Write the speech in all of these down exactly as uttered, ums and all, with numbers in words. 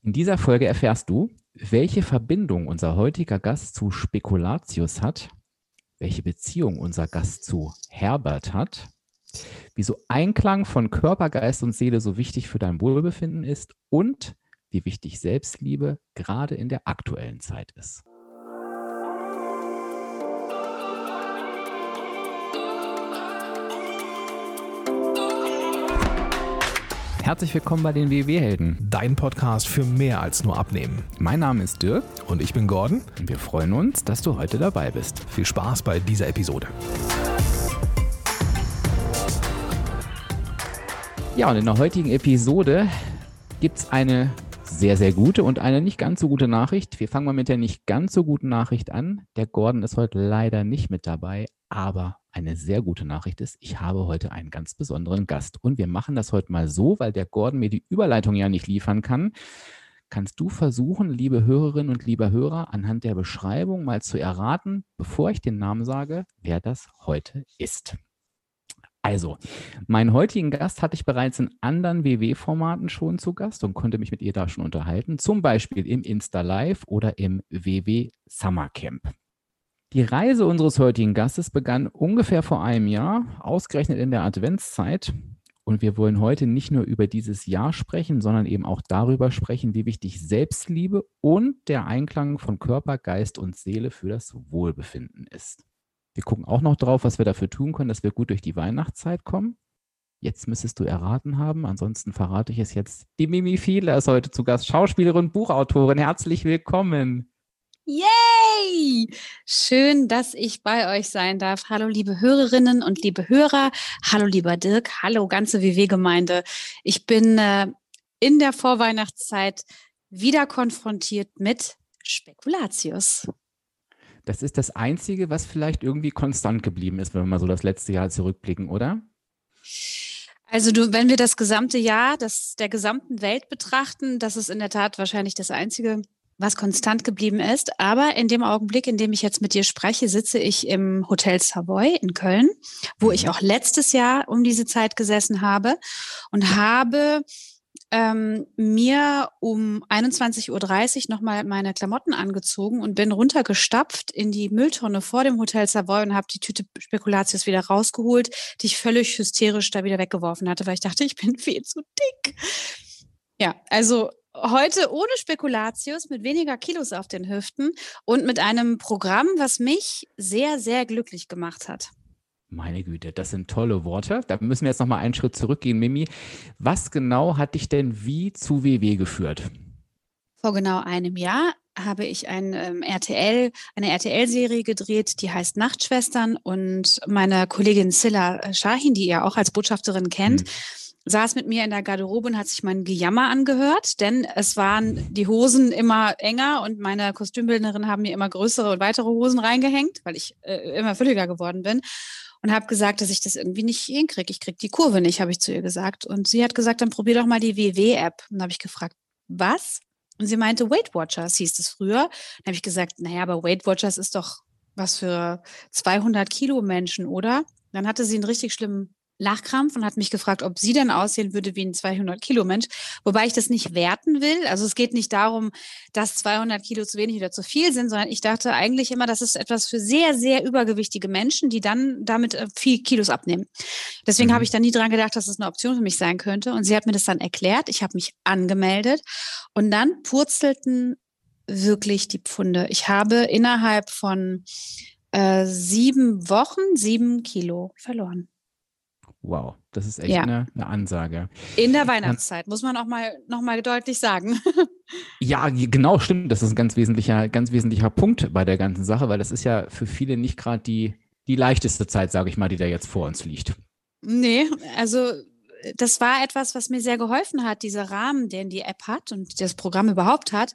In dieser Folge erfährst du, welche Verbindung unser heutiger Gast zu Spekulatius hat, welche Beziehung unser Gast zu Herbert hat, wieso Einklang von Körper, Geist und Seele so wichtig für dein Wohlbefinden ist und wie wichtig Selbstliebe gerade in der aktuellen Zeit ist. Herzlich willkommen bei den W W-Helden. Dein Podcast für mehr als nur Abnehmen. Mein Name ist Dirk. Und ich bin Gordon. Und wir freuen uns, dass du heute dabei bist. Viel Spaß bei dieser Episode. Ja, und in der heutigen Episode gibt es eine sehr, sehr gute und eine nicht ganz so gute Nachricht. Wir fangen mal mit der nicht ganz so guten Nachricht an. Der Gordon ist heute leider nicht mit dabei, aber eine sehr gute Nachricht ist, ich habe heute einen ganz besonderen Gast. Und wir machen das heute mal so, weil der Gordon mir die Überleitung ja nicht liefern kann. Kannst du versuchen, liebe Hörerinnen und lieber Hörer, anhand der Beschreibung mal zu erraten, bevor ich den Namen sage, wer das heute ist? Also, meinen heutigen Gast hatte ich bereits in anderen W W-Formaten schon zu Gast und konnte mich mit ihr da schon unterhalten, zum Beispiel im Insta-Live oder im W W Summercamp. Die Reise unseres heutigen Gastes begann ungefähr vor einem Jahr, ausgerechnet in der Adventszeit. Und wir wollen heute nicht nur über dieses Jahr sprechen, sondern eben auch darüber sprechen, wie wichtig Selbstliebe und der Einklang von Körper, Geist und Seele für das Wohlbefinden ist. Wir gucken auch noch drauf, was wir dafür tun können, dass wir gut durch die Weihnachtszeit kommen. Jetzt müsstest du erraten haben, ansonsten verrate ich es jetzt. Die Mimi Fiedler ist heute zu Gast, Schauspielerin, Buchautorin. Herzlich willkommen. Yay! Schön, dass ich bei euch sein darf. Hallo liebe Hörerinnen und liebe Hörer. Hallo lieber Dirk. Hallo ganze W W-Gemeinde. Ich bin äh, in der Vorweihnachtszeit wieder konfrontiert mit Spekulatius. Das ist das Einzige, was vielleicht irgendwie konstant geblieben ist, wenn wir mal so das letzte Jahr zurückblicken, oder? Also du, wenn wir das gesamte Jahr, das der gesamten Welt betrachten, das ist in der Tat wahrscheinlich das Einzige, was konstant geblieben ist. Aber in dem Augenblick, in dem ich jetzt mit dir spreche, sitze ich im Hotel Savoy in Köln, wo ich auch letztes Jahr um diese Zeit gesessen habe und habe ähm, mir um einundzwanzig Uhr dreißig nochmal meine Klamotten angezogen und bin runtergestapft in die Mülltonne vor dem Hotel Savoy und habe die Tüte Spekulatius wieder rausgeholt, die ich völlig hysterisch da wieder weggeworfen hatte, weil ich dachte, ich bin viel zu dick. Ja, also heute ohne Spekulatius, mit weniger Kilos auf den Hüften und mit einem Programm, was mich sehr, sehr glücklich gemacht hat. Meine Güte, das sind tolle Worte. Da müssen wir jetzt nochmal einen Schritt zurückgehen, Mimi. Was genau hat dich denn wie zu W W geführt? Vor genau einem Jahr habe ich ein, ähm, R T L, eine R T L-Serie gedreht, die heißt Nachtschwestern. Und meine Kollegin Scilla Shahin, die ihr auch als Botschafterin kennt, hm. saß mit mir in der Garderobe und hat sich mein Gejammer angehört, denn es waren die Hosen immer enger und meine Kostümbildnerin haben mir immer größere und weitere Hosen reingehängt, weil ich äh, immer fülliger geworden bin. Und habe gesagt, dass ich das irgendwie nicht hinkriege. Ich kriege die Kurve nicht, habe ich zu ihr gesagt. Und sie hat gesagt, dann probier doch mal die W W-App. Und dann habe ich gefragt, was? Und sie meinte, Weight Watchers hieß es früher. Dann habe ich gesagt, naja, aber Weight Watchers ist doch was für zweihundert Kilo Menschen, oder? Dann hatte sie einen richtig schlimmen Lachkrampf und hat mich gefragt, ob sie dann aussehen würde wie ein zweihundert Kilo Mensch, wobei ich das nicht werten will. Also es geht nicht darum, dass zweihundert Kilo zu wenig oder zu viel sind, sondern ich dachte eigentlich immer, das ist etwas für sehr, sehr übergewichtige Menschen, die dann damit viel Kilos abnehmen. Deswegen mhm. habe ich da nie dran gedacht, dass es eine Option für mich sein könnte. Und sie hat mir das dann erklärt. Ich habe mich angemeldet und dann purzelten wirklich die Pfunde. Ich habe innerhalb von äh, sieben Wochen sieben Kilo verloren. Wow, das ist echt ja. eine, eine Ansage. In der Weihnachtszeit, muss man auch mal, noch mal deutlich sagen. Ja, genau, stimmt. Das ist ein ganz wesentlicher, ganz wesentlicher Punkt bei der ganzen Sache, weil das ist ja für viele nicht gerade die, die leichteste Zeit, sage ich mal, die da jetzt vor uns liegt. Nee, also das war etwas, was mir sehr geholfen hat, dieser Rahmen, den die App hat und das Programm überhaupt hat.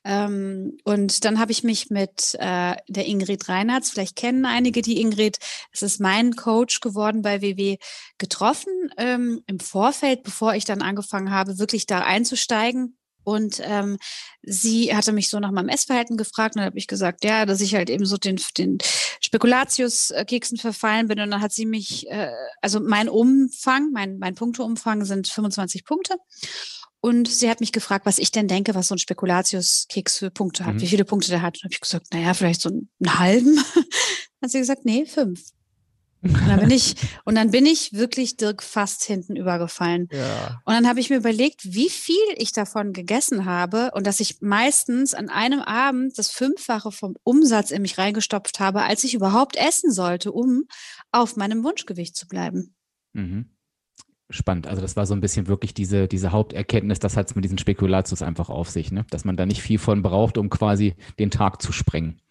Ähm, und dann habe ich mich mit äh, der Ingrid Reinhardt, vielleicht kennen einige die Ingrid, es ist mein Coach geworden bei W W, getroffen ähm, im Vorfeld, bevor ich dann angefangen habe, wirklich da einzusteigen. Und ähm, sie hatte mich so nach meinem Essverhalten gefragt und dann habe ich gesagt, ja, dass ich halt eben so den, den Spekulatius-Keksen verfallen bin. Und dann hat sie mich, äh, also mein Umfang, mein, mein Punkteumfang sind fünfundzwanzig Punkte. Und sie hat mich gefragt, was ich denn denke, was so ein Spekulatius-Keks für Punkte hat, Mhm. wie viele Punkte der hat. Und habe ich gesagt, naja, vielleicht so einen halben. Dann hat sie gesagt, nee, fünf. Und dann bin ich, und dann bin ich wirklich Dirk fast hinten übergefallen. Ja. Und dann habe ich mir überlegt, wie viel ich davon gegessen habe und dass ich meistens an einem Abend das Fünffache vom Umsatz in mich reingestopft habe, als ich überhaupt essen sollte, um auf meinem Wunschgewicht zu bleiben. Mhm. Spannend. Also das war so ein bisschen wirklich diese, diese Haupterkenntnis, das hat es mit diesen Spekulatius einfach auf sich, ne? Dass man da nicht viel von braucht, um quasi den Tag zu sprengen.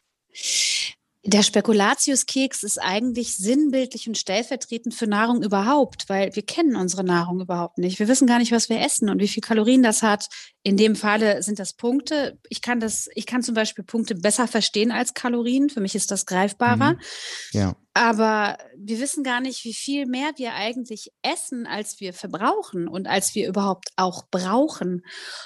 Der Spekulatius-Keks ist eigentlich sinnbildlich und stellvertretend für Nahrung überhaupt, weil wir kennen unsere Nahrung überhaupt nicht. Wir wissen gar nicht, was wir essen und wie viel Kalorien das hat. In dem Falle sind das Punkte. Ich kann das, ich kann zum Beispiel Punkte besser verstehen als Kalorien. Für mich ist das greifbarer. Mhm. Ja. Aber wir wissen gar nicht, wie viel mehr wir eigentlich essen, als wir verbrauchen und als wir überhaupt auch brauchen.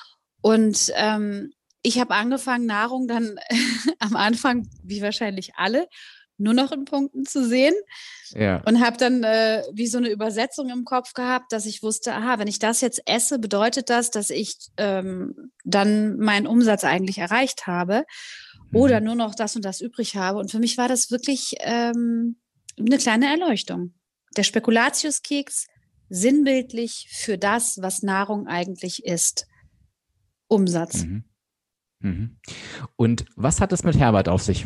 Und ähm, ich habe angefangen, Nahrung dann am Anfang, wie wahrscheinlich alle, nur noch in Punkten zu sehen. Ja. Und habe dann äh, wie so eine Übersetzung im Kopf gehabt, dass ich wusste, aha, wenn ich das jetzt esse, bedeutet das, dass ich ähm, dann meinen Umsatz eigentlich erreicht habe oder Mhm. nur noch das und das übrig habe. Und für mich war das wirklich ähm, eine kleine Erleuchtung. Der Spekulatius-Keks sinnbildlich für das, was Nahrung eigentlich ist. Umsatz. Mhm. Mhm. Und was hat es mit Herbert auf sich?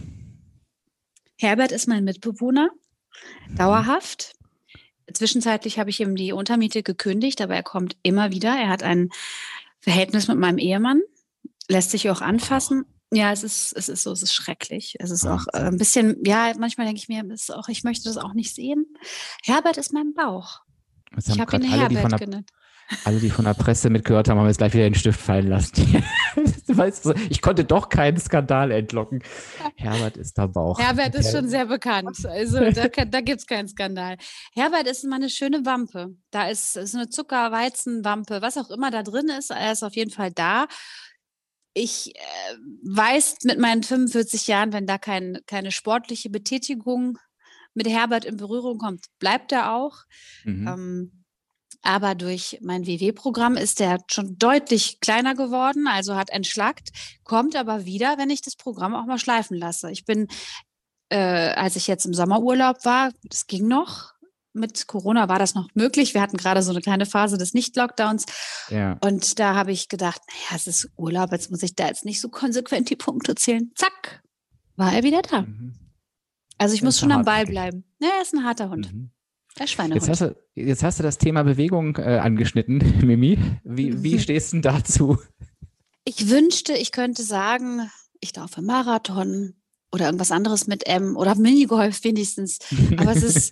Herbert ist mein Mitbewohner, dauerhaft. Zwischenzeitlich habe ich ihm die Untermiete gekündigt, aber er kommt immer wieder. Er hat ein Verhältnis mit meinem Ehemann, lässt sich auch anfassen. Ja, es ist, es ist so, es ist schrecklich. Es ist auch äh, ein bisschen, ja, manchmal denke ich mir, es ist auch, ich möchte das auch nicht sehen. Herbert ist mein Bauch. Jetzt Ich haben habe ihn gerade alle, die von Herbert der, genannt. alle, die von der Presse mitgehört haben, haben jetzt gleich wieder den Stift fallen lassen. Weißt du, ich konnte doch keinen Skandal entlocken. Herbert ist der Bauch. Herbert ist schon sehr bekannt. Also da, kann- da gibt es keinen Skandal. Herbert ist mal eine schöne Wampe. Da ist, ist eine Zuckerweizenwampe, was auch immer da drin ist, er ist auf jeden Fall da. Ich äh, weiß mit meinen fünfundvierzig Jahren, wenn da kein, keine sportliche Betätigung mit Herbert in Berührung kommt, bleibt er auch. Mhm. Ähm, aber durch mein W W-Programm ist der schon deutlich kleiner geworden, also hat entschlackt, kommt aber wieder, wenn ich das Programm auch mal schleifen lasse. Ich bin, äh, als ich jetzt im Sommerurlaub war, das ging noch. Mit Corona war das noch möglich. Wir hatten gerade so eine kleine Phase des Nicht-Lockdowns. Ja. Und da habe ich gedacht, naja, es ist Urlaub, jetzt muss ich da jetzt nicht so konsequent die Punkte zählen. Zack, war er wieder da. Mhm. Also ich Er muss ist schon am Ball hartnäckig. bleiben. Ja, er ist ein harter Hund. Mhm. Der Jetzt Schweinehund. hast, du, jetzt hast du das Thema Bewegung äh, angeschnitten, Mimi. Wie, wie stehst du denn dazu? Ich wünschte, ich könnte sagen, ich laufe Marathon oder irgendwas anderes mit M oder Minigolf wenigstens. Aber es ist,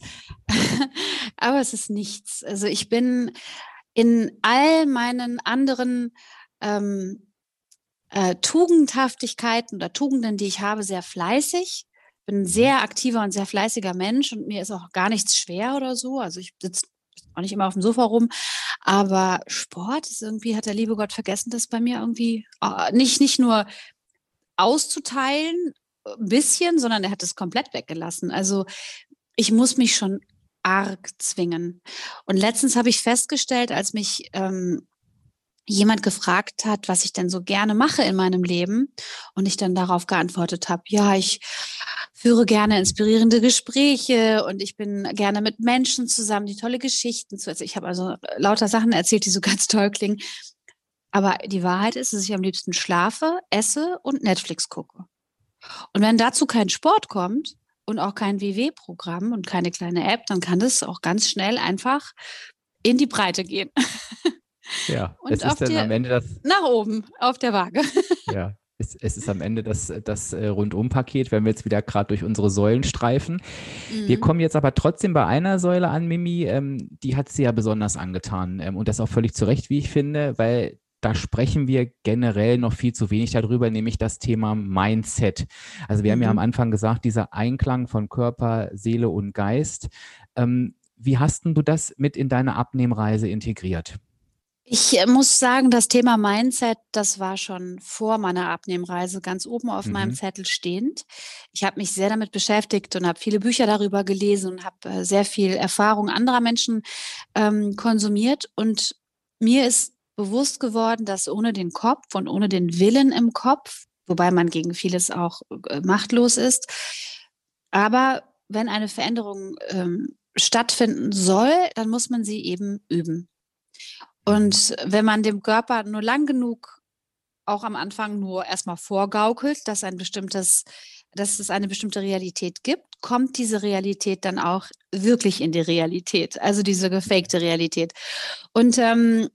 aber es ist nichts. Also ich bin in all meinen anderen ähm, äh, Tugendhaftigkeiten oder Tugenden, die ich habe, sehr fleißig. Bin ein sehr aktiver und sehr fleißiger Mensch und mir ist auch gar nichts schwer oder so. Also ich sitze auch nicht immer auf dem Sofa rum. Aber Sport ist irgendwie, hat der liebe Gott vergessen, das bei mir irgendwie äh, nicht, nicht nur auszuteilen, ein bisschen, sondern er hat es komplett weggelassen. Also ich muss mich schon arg zwingen. Und letztens habe ich festgestellt, als mich ähm, jemand gefragt hat, was ich denn so gerne mache in meinem Leben und ich dann darauf geantwortet habe, ja, ich führe gerne inspirierende Gespräche und ich bin gerne mit Menschen zusammen, die tolle Geschichten zu erzählen. Ich habe also lauter Sachen erzählt, die so ganz toll klingen. Aber die Wahrheit ist, dass ich am liebsten schlafe, esse und Netflix gucke. Und wenn dazu kein Sport kommt und auch kein W W-Programm und keine kleine App, dann kann das auch ganz schnell einfach in die Breite gehen. Ja, Und es auf ist dann die- am Ende das, Nach oben, auf der Waage. ja, es, es ist am Ende das, das äh, Rundum-Paket, wenn wir jetzt wieder gerade durch unsere Säulen streifen. Wir Mhm. kommen jetzt aber trotzdem bei einer Säule an, Mimi, ähm, die hat sie ja besonders angetan ähm, und das auch völlig zu Recht, wie ich finde, weil da sprechen wir generell noch viel zu wenig darüber, nämlich das Thema Mindset. Also wir haben ja am Mhm. Anfang gesagt, dieser Einklang von Körper, Seele und Geist. Ähm, wie hast denn du das mit in deine Abnehmreise integriert? Ich äh, muss sagen, das Thema Mindset, das war schon vor meiner Abnehmreise ganz oben auf meinem Mhm. Zettel stehend. Ich habe mich sehr damit beschäftigt und habe viele Bücher darüber gelesen und habe äh, sehr viel Erfahrung anderer Menschen ähm, konsumiert. Und mir ist bewusst geworden, dass ohne den Kopf und ohne den Willen im Kopf, wobei man gegen vieles auch äh, machtlos ist, aber wenn eine Veränderung ähm, stattfinden soll, dann muss man sie eben üben. Und wenn man dem Körper nur lang genug auch am Anfang nur erstmal vorgaukelt, dass ein bestimmtes, dass es eine bestimmte Realität gibt, kommt diese Realität dann auch wirklich in die Realität, also diese gefakte Realität. Und ähm,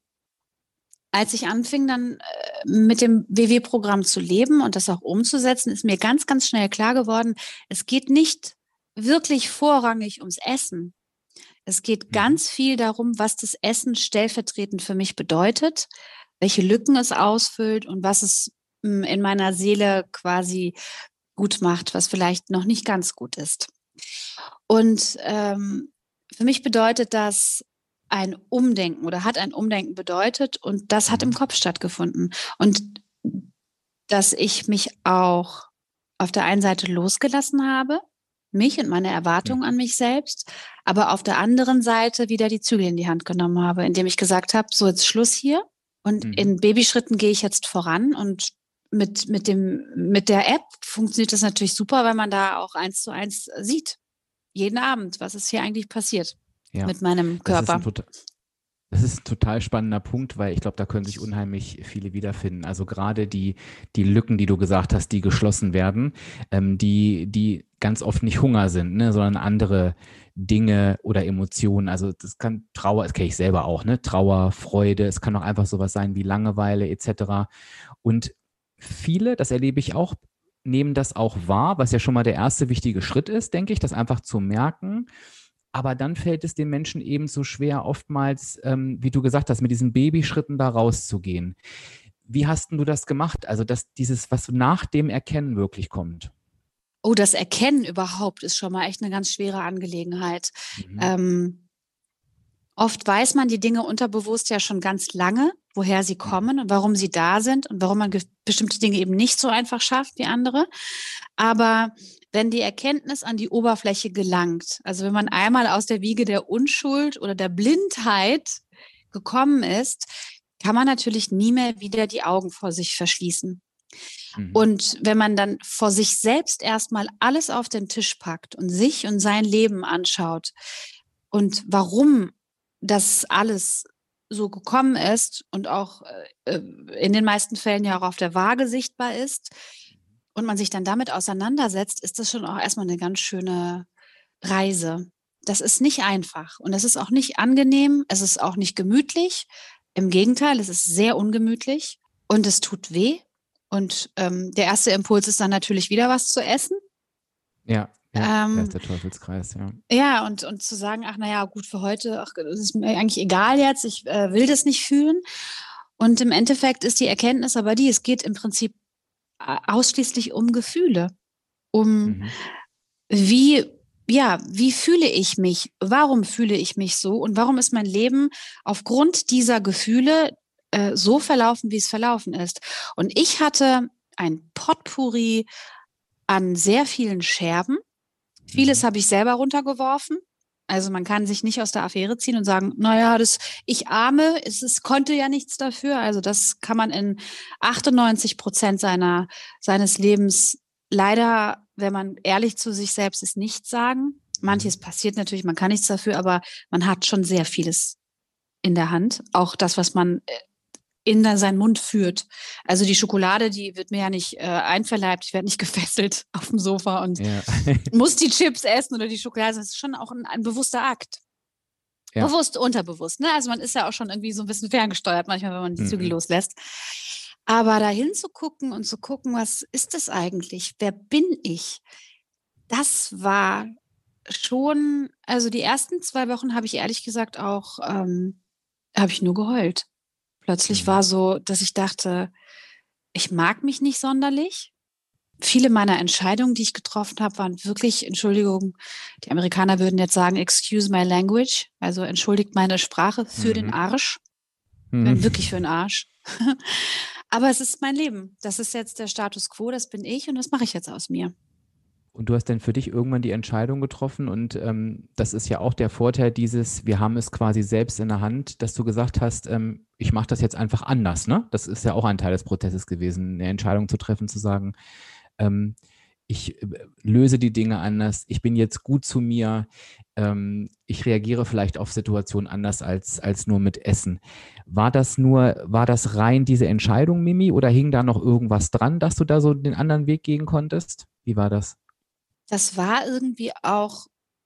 als ich anfing, dann äh, mit dem W W-Programm zu leben und das auch umzusetzen, ist mir ganz, ganz schnell klar geworden, es geht nicht wirklich vorrangig ums Essen. Es geht ganz viel darum, was das Essen stellvertretend für mich bedeutet, welche Lücken es ausfüllt und was es mh, in meiner Seele quasi gut macht, was vielleicht noch nicht ganz gut ist. Und ähm, für mich bedeutet das ein Umdenken oder hat ein Umdenken bedeutet und das hat im Kopf stattgefunden. Und dass ich mich auch auf der einen Seite losgelassen habe, mich und meine Erwartungen an mich selbst, aber auf der anderen Seite wieder die Zügel in die Hand genommen habe, indem ich gesagt habe, so jetzt Schluss hier und mhm. in Babyschritten gehe ich jetzt voran und mit, mit dem, mit der App funktioniert das natürlich super, weil man da auch eins zu eins sieht. Jeden Abend, was ist hier eigentlich passiert ja. mit meinem Körper. Das ist, total, das ist ein total spannender Punkt, weil ich glaube, da können sich unheimlich viele wiederfinden. Also gerade die, die Lücken, die du gesagt hast, die geschlossen werden, ähm, die, die ganz oft nicht Hunger sind, ne, sondern andere Dinge oder Emotionen. Also das kann Trauer, das kenne ich selber auch, ne? Trauer, Freude, es kann auch einfach sowas sein wie Langeweile et cetera. Und viele, das erlebe ich auch, nehmen das auch wahr, was ja schon mal der erste wichtige Schritt ist, denke ich, das einfach zu merken. Aber dann fällt es den Menschen eben so schwer, oftmals, ähm, wie du gesagt hast, mit diesen Babyschritten da rauszugehen. Wie hast denn du das gemacht? Also, dass dieses, was nach dem Erkennen wirklich kommt? Oh, das Erkennen überhaupt ist schon mal echt eine ganz schwere Angelegenheit. Mhm. Ähm, oft weiß man die Dinge unterbewusst ja schon ganz lange, woher sie kommen und warum sie da sind und warum man ge- bestimmte Dinge eben nicht so einfach schafft wie andere. Aber wenn die Erkenntnis an die Oberfläche gelangt, also wenn man einmal aus der Wiege der Unschuld oder der Blindheit gekommen ist, kann man natürlich nie mehr wieder die Augen vor sich verschließen. Mhm. Und wenn man dann vor sich selbst erstmal alles auf den Tisch packt und sich und sein Leben anschaut und warum das alles so gekommen ist und auch äh, in den meisten Fällen ja auch auf der Waage sichtbar ist und man sich dann damit auseinandersetzt, ist das schon auch erstmal eine ganz schöne Reise. Das ist nicht einfach und das ist auch nicht angenehm, es ist auch nicht gemütlich. Im Gegenteil, es ist sehr ungemütlich und es tut weh. Und ähm, der erste Impuls ist dann natürlich wieder was zu essen. Ja, ja ähm, das ist der Teufelskreis, ja. Ja, und, und zu sagen, ach naja, gut, für heute, ach, das ist mir eigentlich egal jetzt, ich äh, will das nicht fühlen. Und im Endeffekt ist die Erkenntnis aber die, es geht im Prinzip ausschließlich um Gefühle. Um mhm. wie, ja, wie fühle ich mich? Warum fühle ich mich so? Und warum ist mein Leben aufgrund dieser Gefühle so verlaufen, wie es verlaufen ist. Und ich hatte ein Potpourri an sehr vielen Scherben. Vieles mhm. habe ich selber runtergeworfen. Also man kann sich nicht aus der Affäre ziehen und sagen, naja, das, ich arme, es, es konnte ja nichts dafür. Also das kann man in achtundneunzig Prozent seiner, seines Lebens leider, wenn man ehrlich zu sich selbst ist, nicht sagen. Manches passiert natürlich, man kann nichts dafür, aber man hat schon sehr vieles in der Hand. Auch das, was man in seinen Mund führt. Also die Schokolade, die wird mir ja nicht äh, einverleibt, ich werde nicht gefesselt auf dem Sofa und ja. muss die Chips essen oder die Schokolade. Das ist schon auch ein, ein bewusster Akt. Ja. Bewusst, unterbewusst. Ne? Also man ist ja auch schon irgendwie so ein bisschen ferngesteuert manchmal, wenn man die mhm. Zügel loslässt. Aber da hinzugucken und zu gucken, was ist das eigentlich? Wer bin ich? Das war schon, also die ersten zwei Wochen habe ich ehrlich gesagt auch, ähm, habe ich nur geheult. Plötzlich war so, dass ich dachte, ich mag mich nicht sonderlich. Viele meiner Entscheidungen, die ich getroffen habe, waren wirklich, Entschuldigung, die Amerikaner würden jetzt sagen, excuse my language, also entschuldigt meine Sprache, für mhm. den Arsch. Mhm. Wirklich für den Arsch. Aber es ist mein Leben. Das ist jetzt der Status quo, das bin ich und das mache ich jetzt aus mir. Und du hast dann für dich irgendwann die Entscheidung getroffen und ähm, das ist ja auch der Vorteil dieses, wir haben es quasi selbst in der Hand, dass du gesagt hast, ähm, ich mache das jetzt einfach anders, ne? Das ist ja auch ein Teil des Prozesses gewesen, eine Entscheidung zu treffen, zu sagen, ähm, ich äh, löse die Dinge anders, ich bin jetzt gut zu mir, ähm, ich reagiere vielleicht auf Situationen anders als, als nur mit Essen. War das nur, war das rein diese Entscheidung, Mimi, oder hing da noch irgendwas dran, dass du da so den anderen Weg gehen konntest? Wie war das? Das war irgendwie auch,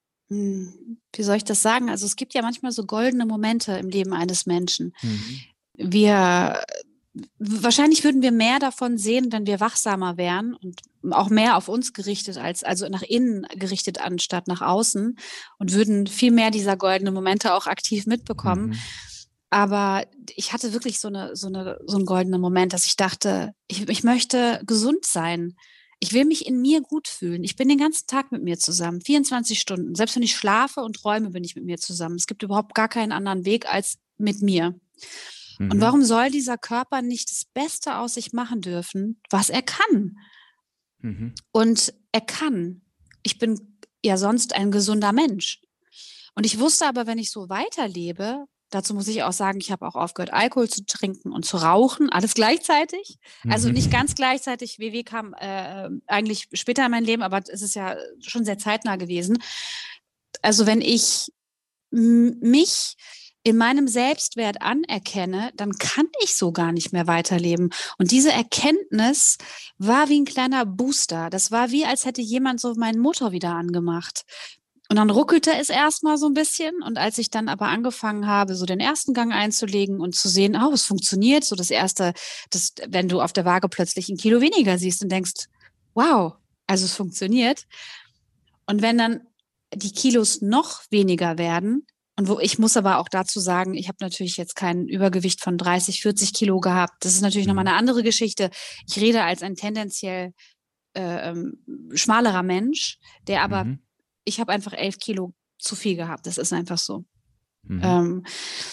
hm, wie soll ich das sagen? Also es gibt ja manchmal so goldene Momente im Leben eines Menschen. Mhm. Wir wahrscheinlich würden wir mehr davon sehen, wenn wir wachsamer wären und auch mehr auf uns gerichtet als, also nach innen gerichtet anstatt nach außen und würden viel mehr dieser goldenen Momente auch aktiv mitbekommen. Mhm. Aber ich hatte wirklich so eine, so eine, so einen goldenen Moment, dass ich dachte, ich, ich möchte gesund sein. Ich will mich in mir gut fühlen. Ich bin den ganzen Tag mit mir zusammen, vierundzwanzig Stunden. Selbst wenn ich schlafe und träume, bin ich mit mir zusammen. Es gibt überhaupt gar keinen anderen Weg als mit mir. Und Mhm. warum soll dieser Körper nicht das Beste aus sich machen dürfen, was er kann? Mhm. Und er kann. Ich bin ja sonst ein gesunder Mensch. Und ich wusste aber, wenn ich so weiterlebe, dazu muss ich auch sagen, ich habe auch aufgehört, Alkohol zu trinken und zu rauchen, alles gleichzeitig. Also nicht Mhm. ganz gleichzeitig. W W kam äh, eigentlich später in mein Leben, aber es ist ja schon sehr zeitnah gewesen. Also wenn ich m- mich in meinem Selbstwert anerkenne, dann kann ich so gar nicht mehr weiterleben. Und diese Erkenntnis war wie ein kleiner Booster. Das war wie, als hätte jemand so meinen Motor wieder angemacht. Und dann ruckelte es erstmal so ein bisschen. Und als ich dann aber angefangen habe, so den ersten Gang einzulegen und zu sehen, oh, es funktioniert, so das erste, das, wenn du auf der Waage plötzlich ein Kilo weniger siehst und denkst, wow, also es funktioniert. Und wenn dann die Kilos noch weniger werden, und wo ich muss aber auch dazu sagen, ich habe natürlich jetzt kein Übergewicht von dreißig, vierzig Kilo gehabt. Das ist natürlich nochmal Mhm. eine andere Geschichte. Ich rede als ein tendenziell äh, ähm, schmalerer Mensch, der aber, Mhm. ich habe einfach elf Kilo zu viel gehabt. Das ist einfach so. Mhm. Ähm,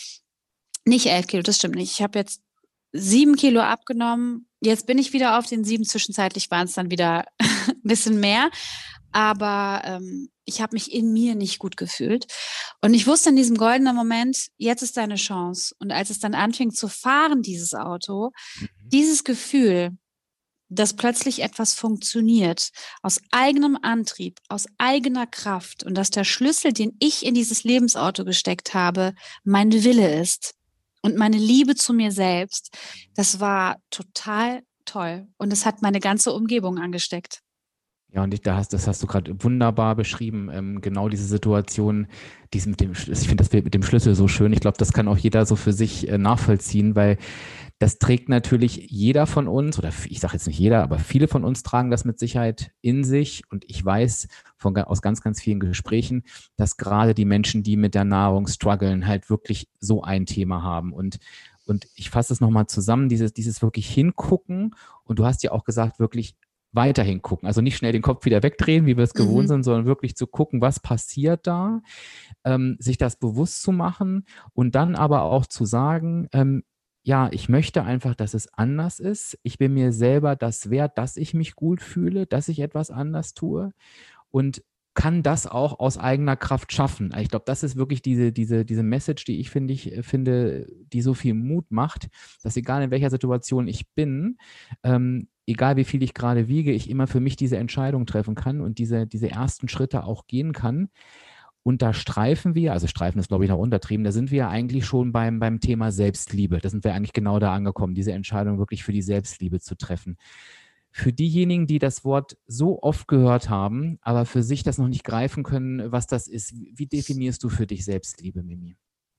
nicht elf Kilo, das stimmt nicht. Ich habe jetzt sieben Kilo abgenommen. Jetzt bin ich wieder auf den sieben. Zwischenzeitlich waren es dann wieder ein bisschen mehr. Aber ähm, ich habe mich in mir nicht gut gefühlt. Und ich wusste in diesem goldenen Moment, jetzt ist deine Chance. Und als es dann anfing zu fahren, dieses Auto, Mhm. dieses Gefühl, dass plötzlich etwas funktioniert, aus eigenem Antrieb, aus eigener Kraft und dass der Schlüssel, den ich in dieses Lebensauto gesteckt habe, mein Wille ist und meine Liebe zu mir selbst, das war total toll. Und es hat meine ganze Umgebung angesteckt. Ja, und ich, da hast, das hast du gerade wunderbar beschrieben. Ähm, genau diese Situation, dies mit dem, Schl- ich finde das Bild mit dem Schlüssel so schön. Ich glaube, das kann auch jeder so für sich äh, nachvollziehen, weil das trägt natürlich jeder von uns, oder ich sage jetzt nicht jeder, aber viele von uns tragen das mit Sicherheit in sich. Und ich weiß von, ga- aus ganz, ganz vielen Gesprächen, dass gerade die Menschen, die mit der Nahrung strugglen, halt wirklich so ein Thema haben. Und, und ich fasse es nochmal zusammen, dieses, dieses wirklich hingucken. Und du hast ja auch gesagt, wirklich weiter hingucken. Also nicht schnell den Kopf wieder wegdrehen, wie wir es gewohnt Mhm. sind, sondern wirklich zu gucken, was passiert da, ähm, sich das bewusst zu machen und dann aber auch zu sagen, ähm, ja, ich möchte einfach, dass es anders ist. Ich bin mir selber das wert, dass ich mich gut fühle, dass ich etwas anders tue und kann das auch aus eigener Kraft schaffen. Ich glaube, das ist wirklich diese, diese, diese Message, die ich finde, ich äh, finde, die so viel Mut macht, dass egal in welcher Situation ich bin, ähm, egal wie viel ich gerade wiege, ich immer für mich diese Entscheidung treffen kann und diese, diese ersten Schritte auch gehen kann. Und da streifen wir, also streifen ist, glaube ich, noch untertrieben, da sind wir ja eigentlich schon beim, beim Thema Selbstliebe. Da sind wir eigentlich genau da angekommen, diese Entscheidung wirklich für die Selbstliebe zu treffen. Für diejenigen, die das Wort so oft gehört haben, aber für sich das noch nicht greifen können, was das ist, wie definierst du für dich Selbstliebe, Mimi?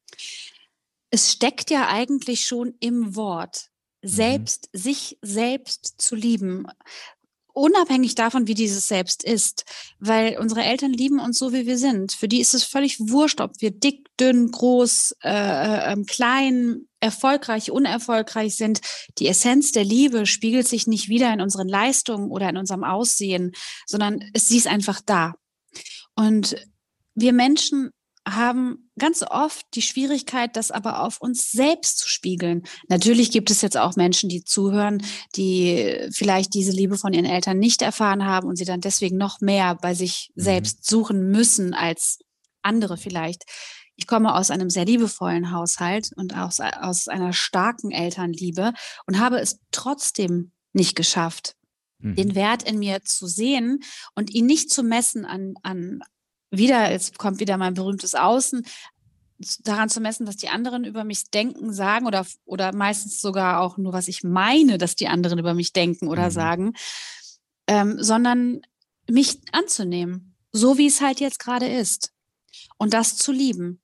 Es steckt ja eigentlich schon im Wort, Mhm. selbst, sich selbst zu lieben. Unabhängig davon, wie dieses Selbst ist. Weil unsere Eltern lieben uns so, wie wir sind. Für die ist es völlig wurscht, ob wir dick, dünn, groß, äh, äh, klein, erfolgreich, unerfolgreich sind. Die Essenz der Liebe spiegelt sich nicht wieder in unseren Leistungen oder in unserem Aussehen, sondern es, sie ist einfach da. Und wir Menschen haben ganz oft die Schwierigkeit, das aber auf uns selbst zu spiegeln. Natürlich gibt es jetzt auch Menschen, die zuhören, die vielleicht diese Liebe von ihren Eltern nicht erfahren haben und sie dann deswegen noch mehr bei sich Mhm. selbst suchen müssen als andere vielleicht. Ich komme aus einem sehr liebevollen Haushalt und aus, aus einer starken Elternliebe und habe es trotzdem nicht geschafft, den Mhm. Wert in mir zu sehen und ihn nicht zu messen an, an wieder, jetzt kommt wieder mein berühmtes Außen, daran zu messen, was die anderen über mich denken, sagen oder, oder meistens sogar auch nur, was ich meine, dass die anderen über mich denken oder Mhm. sagen, ähm, sondern mich anzunehmen, so wie es halt jetzt gerade ist und das zu lieben.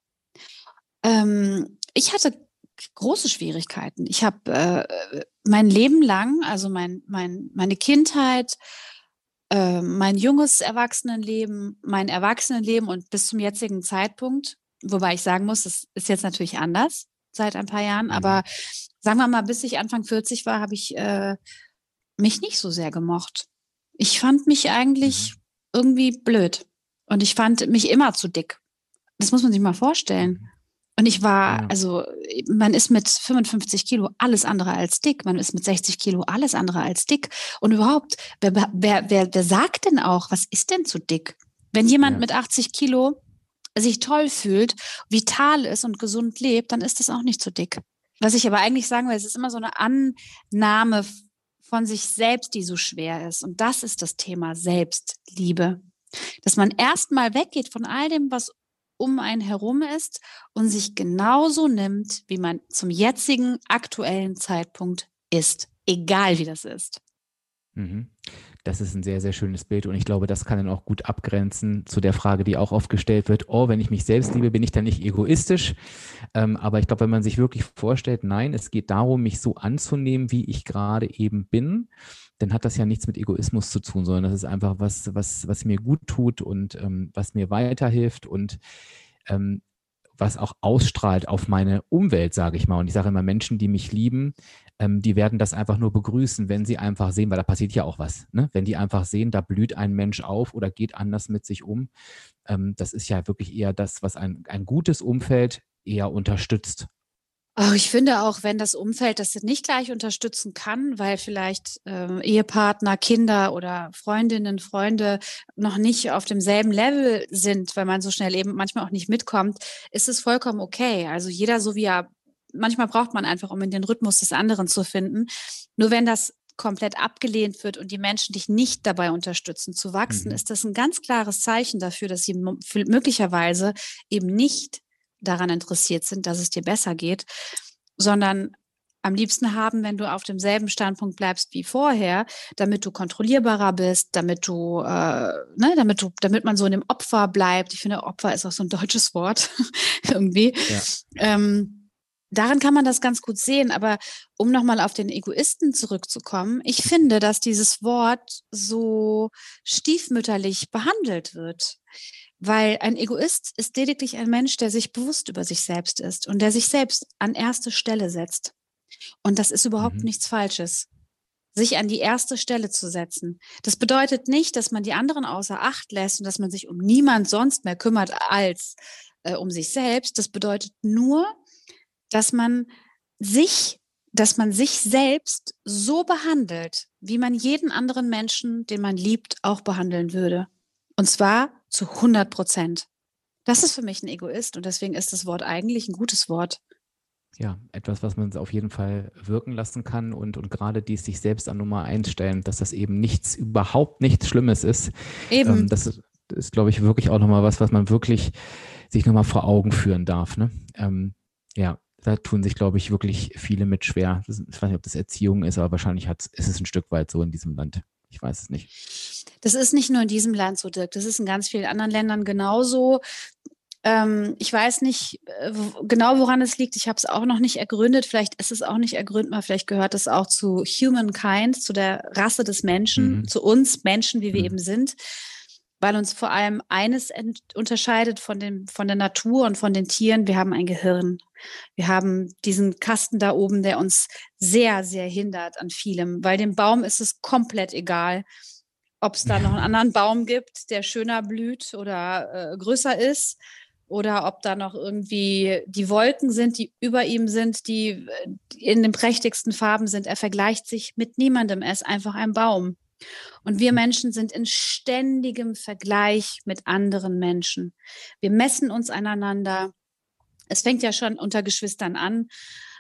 Ähm, ich hatte große Schwierigkeiten. Ich habe äh, mein Leben lang, also mein, mein, meine Kindheit, äh, mein junges Erwachsenenleben, mein Erwachsenenleben und bis zum jetzigen Zeitpunkt, wobei ich sagen muss, das ist jetzt natürlich anders seit ein paar Jahren, Mhm. aber sagen wir mal, bis ich Anfang vierzig war, habe ich äh, mich nicht so sehr gemocht. Ich fand mich eigentlich Mhm. irgendwie blöd und ich fand mich immer zu dick. Das muss man sich mal vorstellen. Mhm. Und ich war, Ja. also man ist mit fünfundfünfzig Kilo alles andere als dick. Man ist mit sechzig Kilo alles andere als dick. Und überhaupt, wer, wer, wer, wer sagt denn auch, was ist denn zu dick? Wenn jemand Ja. mit achtzig Kilo sich toll fühlt, vital ist und gesund lebt, dann ist das auch nicht zu dick. Was ich aber eigentlich sagen will, es ist immer so eine Annahme von sich selbst, die so schwer ist. Und das ist das Thema Selbstliebe. Dass man erstmal weggeht von all dem, was um einen herum ist und sich genauso nimmt, wie man zum jetzigen aktuellen Zeitpunkt ist. Egal wie das ist. Mhm. Das ist ein sehr, sehr schönes Bild und ich glaube, das kann dann auch gut abgrenzen zu der Frage, die auch oft gestellt wird, oh, wenn ich mich selbst liebe, bin ich dann nicht egoistisch? Ähm, aber ich glaube, wenn man sich wirklich vorstellt, nein, es geht darum, mich so anzunehmen, wie ich gerade eben bin, dann hat das ja nichts mit Egoismus zu tun, sondern das ist einfach was, was, was mir gut tut und ähm, was mir weiterhilft und ähm, was auch ausstrahlt auf meine Umwelt, sage ich mal. Und ich sage immer, Menschen, die mich lieben, ähm, die werden das einfach nur begrüßen, wenn sie einfach sehen, weil da passiert ja auch was. Ne? Wenn die einfach sehen, da blüht ein Mensch auf oder geht anders mit sich um. Ähm, das ist ja wirklich eher das, was ein, ein gutes Umfeld eher unterstützt. Oh, ich finde auch, wenn das Umfeld das nicht gleich unterstützen kann, weil vielleicht äh, Ehepartner, Kinder oder Freundinnen, Freunde noch nicht auf demselben Level sind, weil man so schnell eben manchmal auch nicht mitkommt, ist es vollkommen okay. Also jeder so wie er, manchmal braucht man einfach, um in den Rhythmus des anderen zu finden. Nur wenn das komplett abgelehnt wird und die Menschen dich nicht dabei unterstützen zu wachsen, Mhm. ist das ein ganz klares Zeichen dafür, dass sie mo- möglicherweise eben nicht daran interessiert sind, dass es dir besser geht, sondern am liebsten haben, wenn du auf demselben Standpunkt bleibst wie vorher, damit du kontrollierbarer bist, damit du, äh, ne, damit du, damit man so in dem Opfer bleibt. Ich finde, Opfer ist auch so ein deutsches Wort irgendwie. Ja. Ähm, daran kann man das ganz gut sehen. Aber um nochmal auf den Egoisten zurückzukommen, ich finde, dass dieses Wort so stiefmütterlich behandelt wird. Weil ein Egoist ist lediglich ein Mensch, der sich bewusst über sich selbst ist und der sich selbst an erste Stelle setzt. Und das ist überhaupt Mhm. nichts Falsches, sich an die erste Stelle zu setzen. Das bedeutet nicht, dass man die anderen außer Acht lässt und dass man sich um niemand sonst mehr kümmert als äh, um sich selbst. Das bedeutet nur, dass man sich, dass man sich selbst so behandelt, wie man jeden anderen Menschen, den man liebt, auch behandeln würde. Und zwar zu hundert Prozent. Das ist für mich ein Egoist und deswegen ist das Wort eigentlich ein gutes Wort. Ja, etwas, was man auf jeden Fall wirken lassen kann und, und gerade dies sich selbst an Nummer eins stellen, dass das eben nichts, überhaupt nichts Schlimmes ist. Ähm, Eben. das ist, ist, glaube ich, wirklich auch nochmal was, was man wirklich sich nochmal vor Augen führen darf. Ne? Ähm, ja, da tun sich, glaube ich, wirklich viele mit schwer. Das, ich weiß nicht, ob das Erziehung ist, aber wahrscheinlich hat, ist es ein Stück weit so in diesem Land. Ich weiß es nicht. Das ist nicht nur in diesem Land so, Dirk. Das ist in ganz vielen anderen Ländern genauso. Ähm, ich weiß nicht äh, wo, genau, woran es liegt. Ich habe es auch noch nicht ergründet. Vielleicht ist es auch nicht ergründbar. Vielleicht gehört es auch zu Humankind, zu der Rasse des Menschen, Mhm. zu uns Menschen, wie wir Mhm. eben sind. Weil uns vor allem eines unterscheidet von, dem, von der Natur und von den Tieren. Wir haben ein Gehirn. Wir haben diesen Kasten da oben, der uns sehr, sehr hindert an vielem. Weil dem Baum ist es komplett egal, ob es da noch einen anderen Baum gibt, der schöner blüht oder äh, größer ist. oder ob da noch irgendwie die Wolken sind, die über ihm sind, die in den prächtigsten Farben sind. Er vergleicht sich mit niemandem. Er ist einfach ein Baum. Und wir Menschen sind in ständigem Vergleich mit anderen Menschen. Wir messen uns aneinander. Es fängt ja schon unter Geschwistern an.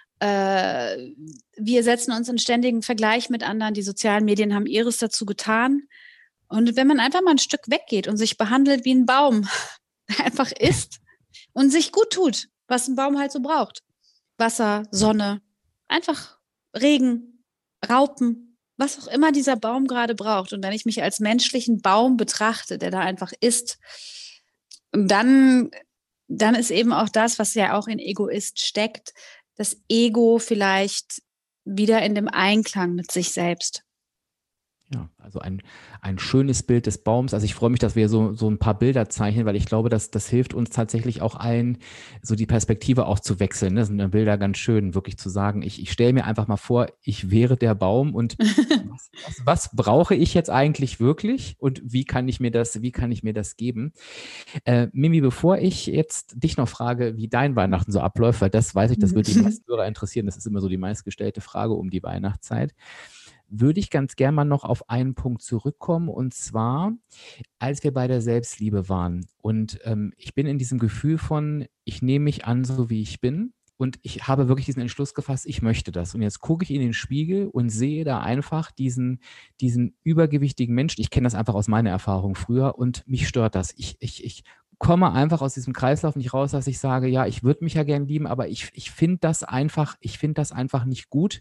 Äh, wir setzen uns in ständigen Vergleich mit anderen. Die sozialen Medien haben ihres dazu getan. Und wenn man einfach mal ein Stück weggeht und sich behandelt wie ein Baum, der einfach isst und sich gut tut, was ein Baum halt so braucht. Wasser, Sonne, einfach Regen, Raupen, was auch immer dieser Baum gerade braucht. Und wenn ich mich als menschlichen Baum betrachte, der da einfach isst, dann, dann ist eben auch das, was ja auch in Egoist steckt, das Ego vielleicht wieder in dem Einklang mit sich selbst. Ja, also ein, ein schönes Bild des Baums. Also ich freue mich, dass wir so, so ein paar Bilder zeichnen, weil ich glaube, dass das hilft uns tatsächlich auch allen, so die Perspektive auch zu wechseln. Das sind Bilder ganz schön, wirklich zu sagen, ich, ich stelle mir einfach mal vor, ich wäre der Baum und was, was, was brauche ich jetzt eigentlich wirklich und wie kann ich mir das, wie kann ich mir das geben? Äh, Mimi, bevor ich jetzt dich noch frage, wie dein Weihnachten so abläuft, weil das weiß ich, das wird die meisten Hörer interessieren, das ist immer so die meistgestellte Frage um die Weihnachtszeit, würde ich ganz gerne mal noch auf einen Punkt zurückkommen, und zwar, als wir bei der Selbstliebe waren. Und ähm, ich bin in diesem Gefühl von, ich nehme mich an, so wie ich bin. Und ich habe wirklich diesen Entschluss gefasst, ich möchte das. Und jetzt gucke ich in den Spiegel und sehe da einfach diesen, diesen übergewichtigen Menschen. Ich kenne das einfach aus meiner Erfahrung früher und mich stört das. Ich, ich, ich komme einfach aus diesem Kreislauf nicht raus, dass ich sage, ja, ich würde mich ja gern lieben, aber ich, ich finde das einfach, ich finde das einfach nicht gut.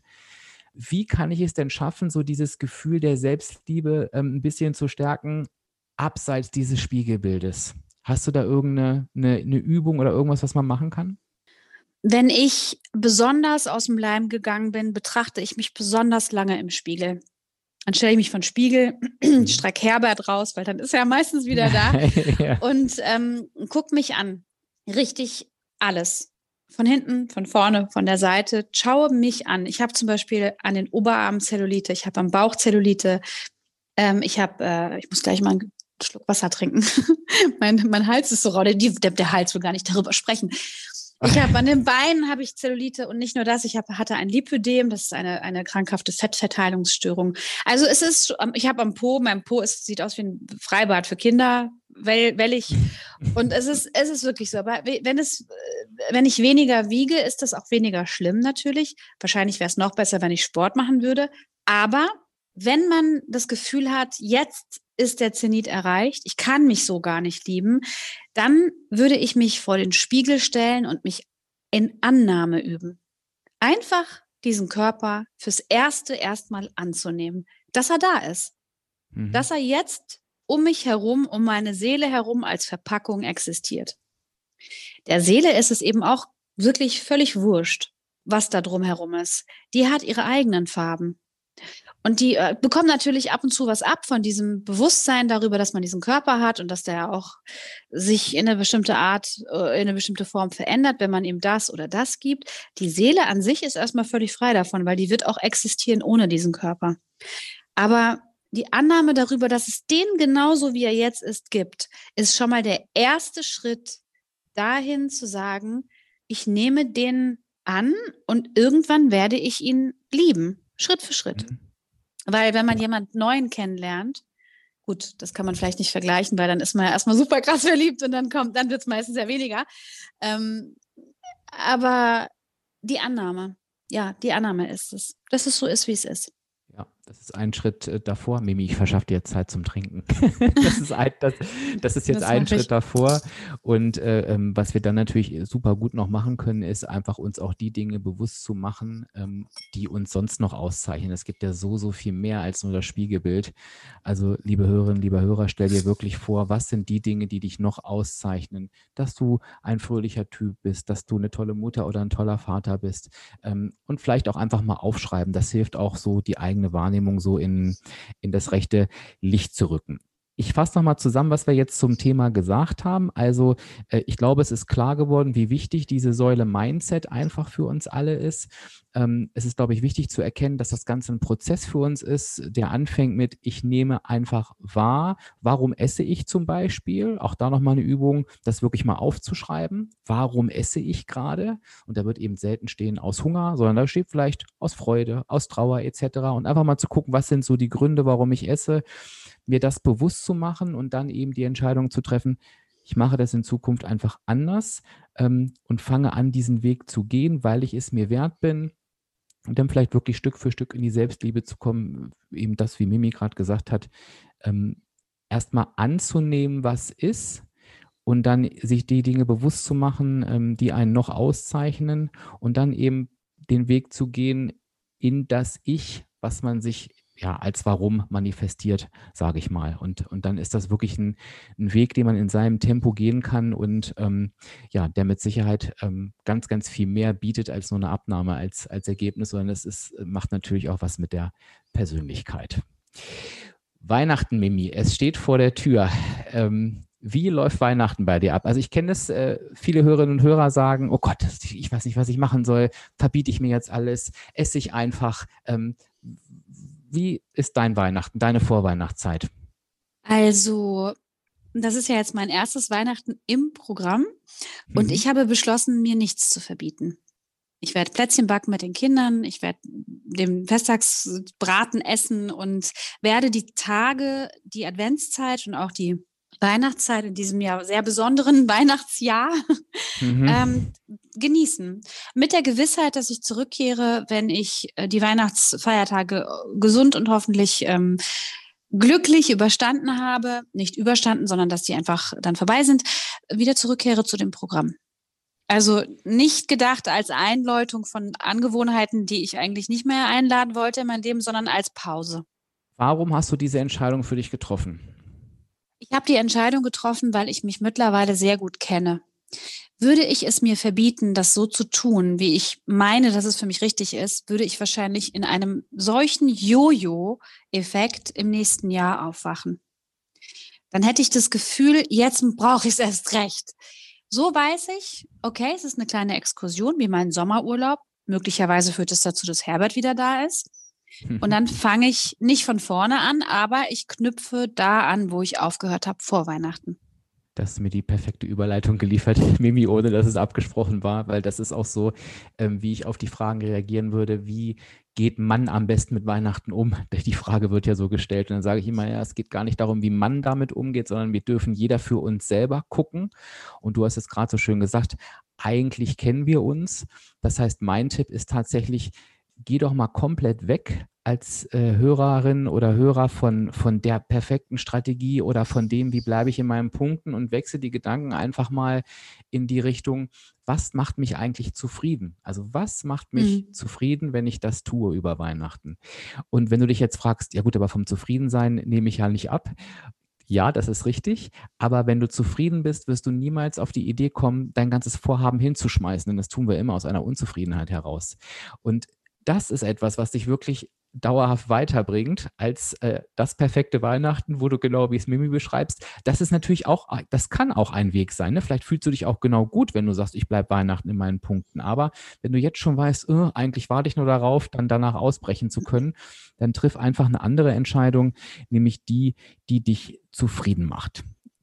Wie kann ich es denn schaffen, so dieses Gefühl der Selbstliebe ähm, ein bisschen zu stärken, abseits dieses Spiegelbildes? Hast du da irgendeine eine, eine Übung oder irgendwas, was man machen kann? Wenn ich besonders aus dem Leim gegangen bin, betrachte ich mich besonders lange im Spiegel. Dann stelle ich mich von Spiegel, streck Herbert raus, weil dann ist er meistens wieder da ja. und ähm, guck mich an. Richtig alles. Von hinten, von vorne, von der Seite. Schaue mich an. Ich habe zum Beispiel an den Oberarmen Zellulite, ich habe am Bauch Zellulite. Ähm, ich habe, äh, ich muss gleich mal einen Schluck Wasser trinken. mein, mein Hals ist so rau. Der, der Hals will gar nicht darüber sprechen. Ich habe an den Beinen habe ich Zellulite und nicht nur das, ich hab, hatte ein Lipödem, das ist eine, eine krankhafte Fettverteilungsstörung. Also es ist, ich habe am Po, mein Po ist, sieht aus wie ein Freibad für Kinder, weil, weil ich, und es ist, es ist wirklich so, aber wenn es, wenn ich weniger wiege, ist das auch weniger schlimm natürlich. Wahrscheinlich wäre es noch besser, wenn ich Sport machen würde, aber wenn man das Gefühl hat, jetzt ist der Zenit erreicht, ich kann mich so gar nicht lieben, dann würde ich mich vor den Spiegel stellen und mich in Annahme üben. Einfach diesen Körper fürs Erste erstmal anzunehmen, dass er da ist. Mhm. Dass er jetzt um mich herum, um meine Seele herum als Verpackung existiert. Der Seele ist es eben auch wirklich völlig wurscht, was da drumherum ist. Die hat ihre eigenen Farben. Und die äh, bekommen natürlich ab und zu was ab von diesem Bewusstsein darüber, dass man diesen Körper hat und dass der auch sich in eine bestimmte Art, äh, in eine bestimmte Form verändert, wenn man ihm das oder das gibt. Die Seele an sich ist erstmal völlig frei davon, weil die wird auch existieren ohne diesen Körper. Aber die Annahme darüber, dass es den genauso wie er jetzt ist, gibt, ist schon mal der erste Schritt dahin zu sagen, ich nehme den an und irgendwann werde ich ihn lieben. Schritt für Schritt. Mhm. Weil wenn man jemanden Neuen kennenlernt, gut, das kann man vielleicht nicht vergleichen, weil dann ist man ja erstmal super krass verliebt und dann kommt, dann wird es meistens ja weniger. Ähm, aber die Annahme, ja, die Annahme ist es, dass es so ist, wie es ist. Ja, das ist ein Schritt äh, davor. Mimi, ich verschaffe dir jetzt Zeit zum Trinken. das, ist ein, das, das ist jetzt das ein Schritt ich. davor. Und äh, ähm, was wir dann natürlich super gut noch machen können, ist einfach uns auch die Dinge bewusst zu machen, ähm, die uns sonst noch auszeichnen. Es gibt ja so, so viel mehr als nur das Spiegelbild. Also, liebe Hörerinnen, lieber Hörer, stell dir wirklich vor, was sind die Dinge, die dich noch auszeichnen? Dass du ein fröhlicher Typ bist, dass du eine tolle Mutter oder ein toller Vater bist. Ähm, und vielleicht auch einfach mal aufschreiben. Das hilft auch so, die eigene Wahrnehmung so in, in das rechte Licht zu rücken. Ich fasse nochmal zusammen, was wir jetzt zum Thema gesagt haben. Also äh, ich glaube, es ist klar geworden, wie wichtig diese Säule Mindset einfach für uns alle ist. Ähm, es ist, glaube ich, wichtig zu erkennen, dass das Ganze ein Prozess für uns ist, der anfängt mit, ich nehme einfach wahr, warum esse ich zum Beispiel? Auch da nochmal eine Übung, das wirklich mal aufzuschreiben. Warum esse ich gerade? Und da wird eben selten stehen aus Hunger, sondern da steht vielleicht aus Freude, aus Trauer et cetera. Und einfach mal zu gucken, was sind so die Gründe, warum ich esse, mir das bewusst zu machen und dann eben die Entscheidung zu treffen, ich mache das in Zukunft einfach anders ähm, und fange an, diesen Weg zu gehen, weil ich es mir wert bin. Und dann vielleicht wirklich Stück für Stück in die Selbstliebe zu kommen, eben das, wie Mimi gerade gesagt hat, ähm, erstmal anzunehmen, was ist und dann sich die Dinge bewusst zu machen, ähm, die einen noch auszeichnen und dann eben den Weg zu gehen in das Ich, was man sich ja als Warum manifestiert, sage ich mal. Und, und dann ist das wirklich ein, ein Weg, den man in seinem Tempo gehen kann und ähm, ja, der mit Sicherheit ähm, ganz, ganz viel mehr bietet als nur eine Abnahme als, als Ergebnis, sondern es ist, macht natürlich auch was mit der Persönlichkeit. Weihnachten, Mimi, es steht vor der Tür. Ähm, wie läuft Weihnachten bei dir ab? Also ich kenne es, äh, viele Hörerinnen und Hörer sagen, oh Gott, ich weiß nicht, was ich machen soll, verbiete ich mir jetzt alles, esse ich einfach. Ähm, wie ist dein Weihnachten, deine Vorweihnachtszeit? Also, das ist ja jetzt mein erstes Weihnachten im Programm und Mhm. ich habe beschlossen, mir nichts zu verbieten. Ich werde Plätzchen backen mit den Kindern, ich werde den Festtagsbraten essen und werde die Tage, die Adventszeit und auch die Weihnachtszeit in diesem Jahr, sehr besonderen Weihnachtsjahr, Mhm. ähm, genießen. Mit der Gewissheit, dass ich zurückkehre, wenn ich äh, die Weihnachtsfeiertage äh, gesund und hoffentlich ähm, glücklich überstanden habe, nicht überstanden, sondern dass die einfach dann vorbei sind, wieder zurückkehre zu dem Programm. Also nicht gedacht als Einläutung von Angewohnheiten, die ich eigentlich nicht mehr einladen wollte in mein Leben, sondern als Pause. Warum hast du diese Entscheidung für dich getroffen? Ich habe die Entscheidung getroffen, weil ich mich mittlerweile sehr gut kenne. Würde ich es mir verbieten, das so zu tun, wie ich meine, dass es für mich richtig ist, würde ich wahrscheinlich in einem solchen Jojo-Effekt im nächsten Jahr aufwachen. Dann hätte ich das Gefühl, jetzt brauche ich es erst recht. So weiß ich, okay, es ist eine kleine Exkursion wie mein Sommerurlaub. Möglicherweise führt es dazu, dass Herbert wieder da ist. Und dann fange ich nicht von vorne an, aber ich knüpfe da an, wo ich aufgehört habe vor Weihnachten. Das ist mir die perfekte Überleitung geliefert, Mimi, ohne dass es abgesprochen war, weil das ist auch so, ähm, wie ich auf die Fragen reagieren würde, wie geht man am besten mit Weihnachten um? Die Frage wird ja so gestellt und dann sage ich immer, ja, es geht gar nicht darum, wie man damit umgeht, sondern wir dürfen jeder für uns selber gucken und du hast es gerade so schön gesagt, eigentlich kennen wir uns. Das heißt, mein Tipp ist tatsächlich, geh doch mal komplett weg als äh, Hörerin oder Hörer von, von der perfekten Strategie oder von dem, wie bleibe ich in meinen Punkten und wechsle die Gedanken einfach mal in die Richtung, was macht mich eigentlich zufrieden? Also was macht mich Mhm. zufrieden, wenn ich das tue über Weihnachten? Und wenn du dich jetzt fragst, ja gut, aber vom Zufriedensein nehme ich ja nicht ab. Ja, das ist richtig. Aber wenn du zufrieden bist, wirst du niemals auf die Idee kommen, dein ganzes Vorhaben hinzuschmeißen. Denn das tun wir immer aus einer Unzufriedenheit heraus. Und das ist etwas, was dich wirklich dauerhaft weiterbringt als äh, das perfekte Weihnachten, wo du genau wie es Mimi beschreibst. Das ist natürlich auch, das kann auch ein Weg sein. Ne? Vielleicht fühlst du dich auch genau gut, wenn du sagst, ich bleibe Weihnachten in meinen Punkten. Aber wenn du jetzt schon weißt, äh, eigentlich warte ich nur darauf, dann danach ausbrechen zu können, dann triff einfach eine andere Entscheidung, nämlich die, die dich zufrieden macht.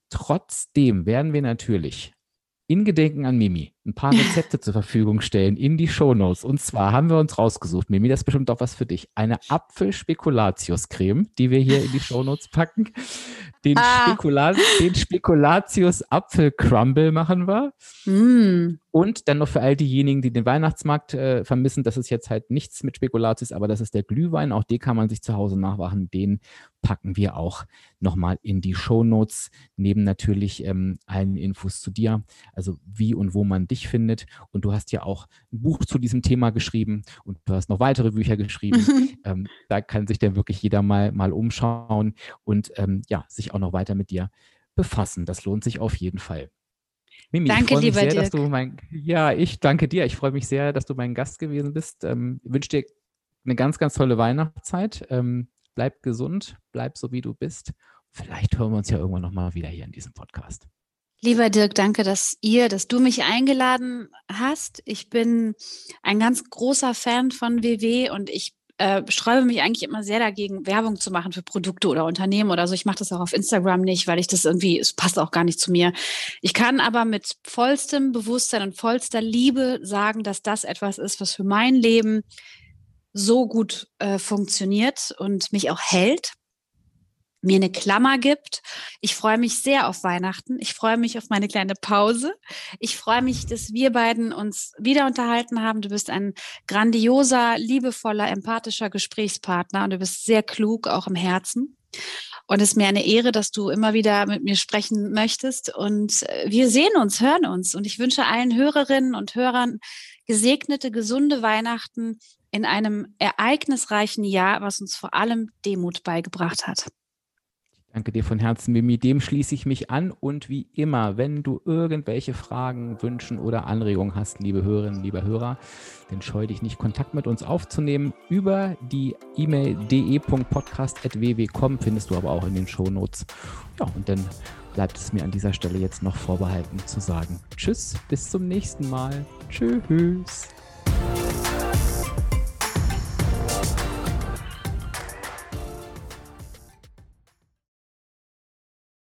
Trotzdem werden wir natürlich in Gedenken an Mimi ein paar Rezepte zur Verfügung stellen in die Shownotes. Und zwar haben wir uns rausgesucht, Mimi, das ist bestimmt auch was für dich, eine Apfel-Spekulatius-Creme, die wir hier in die Shownotes packen. Den, Ah. Spekula den Spekulatius-Apfel-Crumble machen wir. Mm. Und dann noch für all diejenigen, die den Weihnachtsmarkt äh, vermissen, das ist jetzt halt nichts mit Spekulatius, aber das ist der Glühwein. Auch den kann man sich zu Hause nachmachen. Den packen wir auch nochmal in die Shownotes, neben natürlich ähm, allen Infos zu dir, also wie und wo man dich findet. Und du hast ja auch ein Buch zu diesem Thema geschrieben und du hast noch weitere Bücher geschrieben. ähm, da kann sich dann wirklich jeder mal, mal umschauen und ähm, ja, sich auch noch weiter mit dir befassen. Das lohnt sich auf jeden Fall. Mimi, Danke, ich freue mich lieber sehr, Dirk. dass du mein, ja, ich danke dir. Ich freue mich sehr, dass du mein Gast gewesen bist. Ähm, wünsche dir eine ganz, ganz tolle Weihnachtszeit. Ähm, bleib gesund, bleib so, wie du bist. vielleicht hören wir uns ja irgendwann nochmal wieder hier in diesem Podcast. Lieber Dirk, danke, dass ihr, dass du mich eingeladen hast. Ich bin ein ganz großer Fan von W W und ich äh, sträube mich eigentlich immer sehr dagegen, Werbung zu machen für Produkte oder Unternehmen oder so. Ich mache das auch auf Instagram nicht, weil ich das irgendwie, es passt auch gar nicht zu mir. Ich kann aber mit vollstem Bewusstsein und vollster Liebe sagen, dass das etwas ist, was für mein Leben so gut äh, funktioniert und mich auch hält, mir eine Klammer gibt. Ich freue mich sehr auf Weihnachten. Ich freue mich auf meine kleine Pause. Ich freue mich, dass wir beiden uns wieder unterhalten haben. Du bist ein grandioser, liebevoller, empathischer Gesprächspartner und du bist sehr klug, auch im Herzen. Und es ist mir eine Ehre, dass du immer wieder mit mir sprechen möchtest. Und wir sehen uns, hören uns. Und ich wünsche allen Hörerinnen und Hörern gesegnete, gesunde Weihnachten in einem ereignisreichen Jahr, was uns vor allem Demut beigebracht hat. Danke dir von Herzen, Mimi. Dem schließe ich mich an. Und wie immer, wenn du irgendwelche Fragen, Wünschen oder Anregungen hast, liebe Hörerinnen, liebe Hörer, dann scheu dich nicht, Kontakt mit uns aufzunehmen. Über die E-Mail de punkt podcast at w w punkt com findest du aber auch in den Shownotes. Ja, und dann bleibt es mir an dieser Stelle jetzt noch vorbehalten zu sagen: Tschüss, bis zum nächsten Mal. Tschüss.